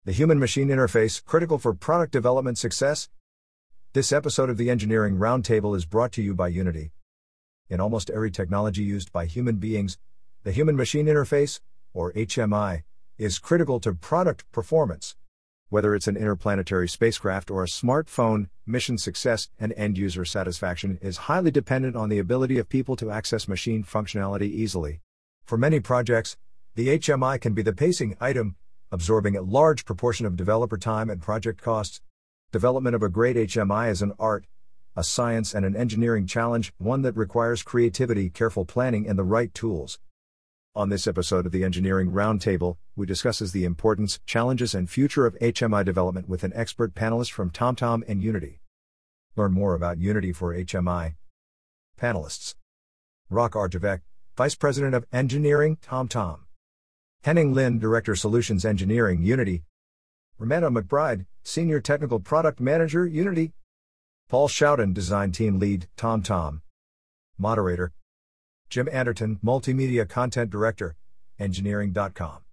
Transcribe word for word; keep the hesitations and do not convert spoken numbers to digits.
The human-machine interface, critical for product development success? This episode of the Engineering Roundtable is brought to you by Unity. In almost every technology used by human beings, the human-machine interface, or H M I, is critical to product performance. Whether it's an interplanetary spacecraft or a smartphone, mission success and end-user satisfaction is highly dependent on the ability of people to access machine functionality easily. For many projects, the H M I can be the pacing item, absorbing a large proportion of developer time and project costs. Development of a great H M I is an art, a science and an engineering challenge, one that requires creativity, careful planning and the right tools. On this episode of the Engineering Roundtable, we discusses the importance, challenges and future of H M I development with an expert panelist from TomTom and Unity. Learn more about Unity for H M I. Panelists: Roch Argevec, Vice President of Engineering, TomTom. Henning Lind, Director Solutions Engineering, Unity. Romano McBride, Senior Technical Product Manager, Unity. Paul Schouten, Design Team Lead, TomTom. Moderator: Jim Anderton, Multimedia Content Director, Engineering dot com.